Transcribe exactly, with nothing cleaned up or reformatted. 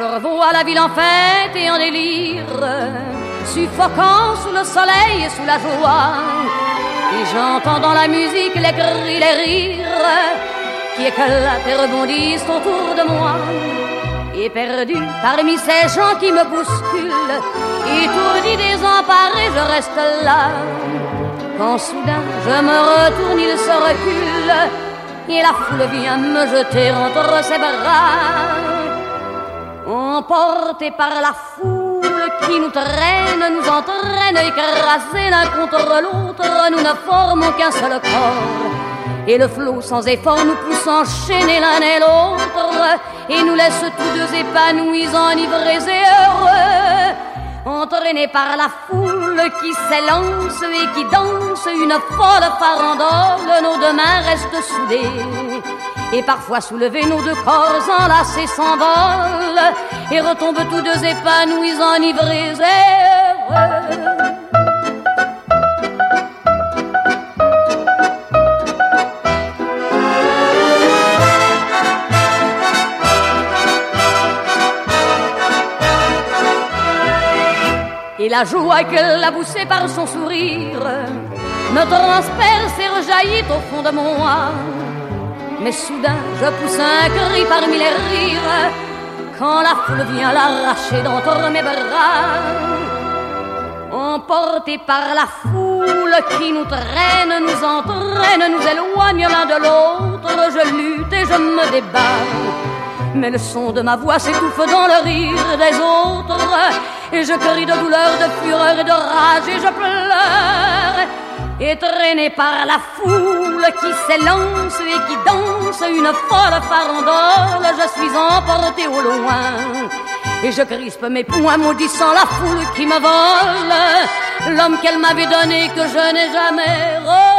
revois la ville en fête et en délire, suffocant sous le soleil et sous la joie. Et j'entends dans la musique les cris, les rires qui éclatent et rebondissent autour de moi. Et perdu parmi ces gens qui me bousculent, étourdi, désemparé, je reste là. Quand soudain je me retourne, il se recule, et la foule vient me jeter entre ses bras. Emportés par la foule qui nous traîne, nous entraîne, écrasés l'un contre l'autre, nous ne formons qu'un seul corps. Et le flot sans effort nous pousse enchaîner l'un et l'autre, et nous laisse tous deux épanouis, enivrés et heureux. Entraînés par la foule qui s'élance et qui danse une folle farandole, nos deux mains restent soudées. Et parfois soulevés, nos deux corps enlacés s'envolent et retombent tous deux épanouis, enivrés et heureux. Et la joie qu'elle a poussée par son sourire me transperce et rejaillit au fond de moi. Mais soudain je pousse un cri parmi les rires quand la foule vient l'arracher d'entre mes bras. Emportés par la foule qui nous traîne, nous entraîne, nous éloigne l'un de l'autre, je lutte et je me débat. Mais le son de ma voix s'étouffe dans le rire des autres, et je crie de douleur, de fureur et de rage, et je pleure. Et traîné par la foule qui s'élance et qui danse une folle farandole, je suis emporté au loin. Et je crispe mes poings maudissant la foule qui me vole l'homme qu'elle m'avait donné, que je n'ai jamais revu.